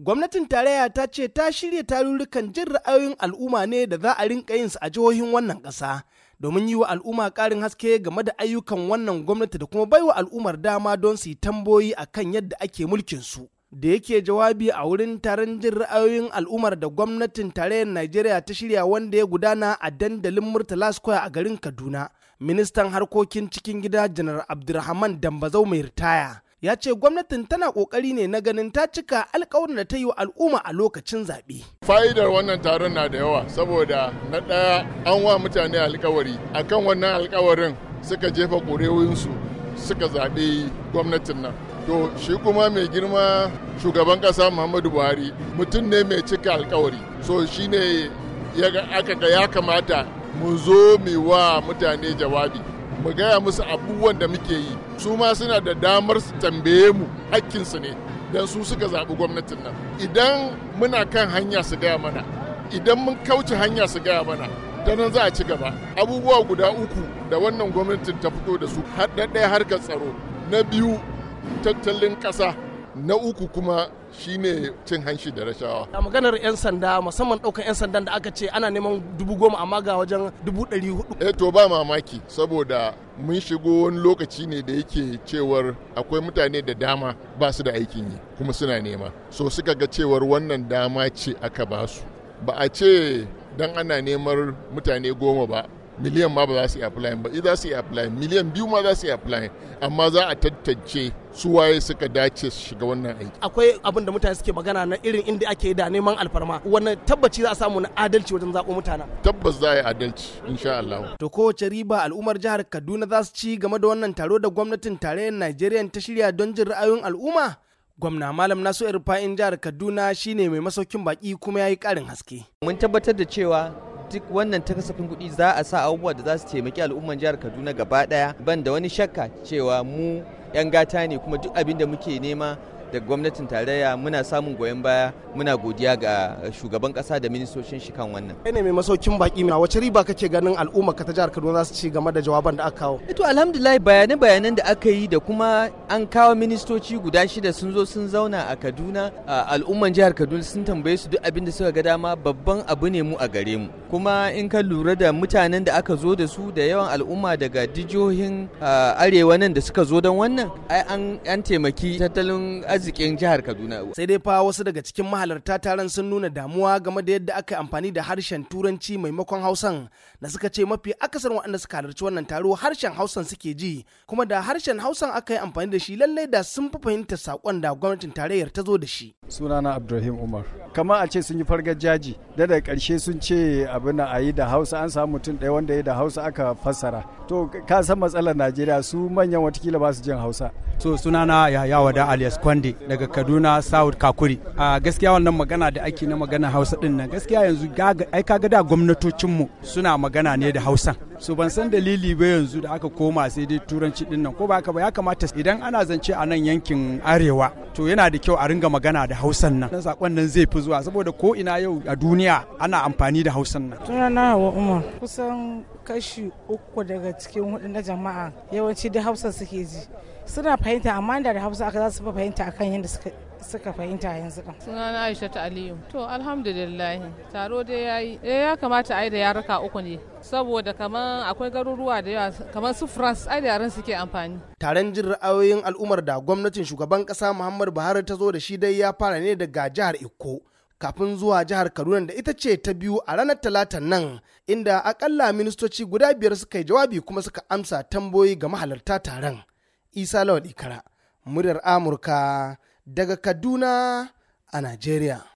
Gwamnatin tarayya ta ce ta shirya tarurrukan jin ra'ayoyin al'umma ne da za a rinka yin su a jihohin wannan ƙasa domin yi wa al'umma ƙarin haske game da ayyukan wannan gwamnati da kuma baiwa al'ummar dama don su yi tambayoyi akan yadda ake mulkin su. Da yake jawabi a wurin taron jin ra'ayoyin al'ummar da gwamnatin tarayyar Najeriya ta shirya wanda ya gudana a dandalin Murtala Square a garin Kaduna, ministan harkokin cikin gida Janar Abdulrahman Dambazau mai ritaya ya ce gwamnatin tana kokari ne na ganin ta cika alkawarin da ta yi wa al'umma a lokacin zaɓe. Fa'idar wannan taron na da yawa saboda na ɗaya an wa mutane alkawari akan wannan alkawarin suka jefa ƙuri'unsu suka zaɓe gwamnatin nan. To shi kuma mai girma shugaban ƙasa Muhammadu Buhari mutum ne mai cika alkawari. So shi ne aka ga ya kamata mu zo mu wa mutane jawabi. Mu gaya musu abubuwan da muke yi su ma suna da damar su tambaye mu hakkinsu ne don su suka zaɓi gwamnatin nan idan muna kan hanya su gaya mana idan mun kauce hanya su gaya mana ta nan za a ci gaba abubuwa guda uku da wannan gwamnatin ta fito da su haɗaɗɗaya harkar tsaro na biyu tattalin ƙasa na uku kuma shine cin hanci da rashawa. A maganar 'yan sanda musamman ɗaukar 'yan sandan da aka ce ana neman 10,000 amma ga wajen 400,000. To ba mamaki saboda mun shigo wani lokaci ne da yake cewar akwai mutane da dama ba su da aikin yi kuma suna nema. So suka ga cewar wannan dama ce aka ba su. Ba a ce dan ana neman mutane 10 ba. Miliyan ma ba za su yi apply ba, idan su yi apply miliyan 2 ma za su yi apply amma za a tantance su waye suka dace su shiga wannan aiki. Akwai abin da mutane suke magana na irin inda ake da neman alfarma wannan tabbaci za a samu na adalci wajen zaɓo mutane. Tabbas za a yi adalci insha Allah. To kowace riba al'ummar jihar Kaduna za su ci game da wannan taro da gwamnatin tarayyar Najeriya ta shirya don jin ra'ayoyin al'umma? Gwamna Malam Nasu Irfa'in jihar Kaduna shine mai masaukin baki kuma ya yi ƙarin haske. Mun tabbatar da cewa duk wannan ta kasafin kuɗi za a sa abubuwa da za su taimaki al'umman jihar Kaduna gaba ɗaya ban da wani shakka cewa mu 'yan gata ne kuma duk abin da muke nema da gwamnatin tarayya muna samun goyon baya muna godiya ga shugaban kasa da ministocin shi kan wannan. Kai ne mai masaukin baki na wace riba kake ganin al'umma ka ta jihar Kaduna za su ci game da jawaban da aka kawo? To alhamdulillah bayanan da aka yi da kuma an kawo ministoci guda 6 sun zo sun zauna a Kaduna al'umman jihar Kaduna sun tambaye su duk abin da suka ga dama babban abu ne mu a gare mu kuma in ka lura da mutanen da aka zo da su da yawan al'umma daga jihohin arewa nan da suka zo don wannan an taimaki tattalin arzikin jihar Kaduna. Sai dai fa wasu daga cikin mahalarta taron sun nuna damuwa game da yadda aka yi amfani da harshen Turanci maimakon Hausan da suka ce mafi akasarin waɗanda suka halarci wannan taro harshen Hausan suke ji kuma da harshen Hausan aka yi amfani da shi lallai da sun fi fahimtar sakon da gwamnatin tarayyar ta zo da shi. Sunana Abdulrahim Umar. Kamar a ce sun yi fargar jaji da daga ƙarshe sun ce abin a yi da Hausa an samu mutum ɗaya wanda ya da Hausa aka fassara. To ka san matsalar Najeriya su manyan watakila ba su jin Hausa. So sunana Yahaya Wada alias Kwande daga Kaduna South Kakuri. A gaskiya wannan magana da ake na magana Hausa din nan gaskiya yanzu ai kaga da gwamnatocinmu suna magana ne da Hausa. So ban san dalili ba yanzu da aka koma sai dai Turanci din nan ko ba haka ba ya kamata idan ana zance a nan yankin Arewa to yana da kyau a ringa magana da Hausan nan. Dan sakon nan zai fi zuwa saboda ko ina yau a duniya ana amfani da Hausan nan. Sunana Hawa Umar kusan kashi 3 daga cikin 4 na jama'a yawanci da Hausa suke ji. Suna fahimta amma da Hausa aka za su fahimta akan yadda suka fahimta yanzu kan. Sunana Aisha Aliyu. To alhamdulillah taro dai yayi. Ya kamata ai da yaruka 3 ne. Saboda kaman akwai garuruwa da yawa kamar su France ai da yaran suke amfani. Taron jin ra'ayoyin al'ummar da gwamnatin shugaban kasa Muhammadu Buhari ta zo da shi dai ya fara ne daga jihar Ikko. Kafin zuwa jihar Kaduna da ita ce ta biyu a ranar Talatan nan inda akalla ministoci guda 5 suka yi jawabi kuma suka amsa tambayoyi ga mahalarta taron. Isa Lawal Ikara, muryar Amurka daga Kaduna a Najeriya.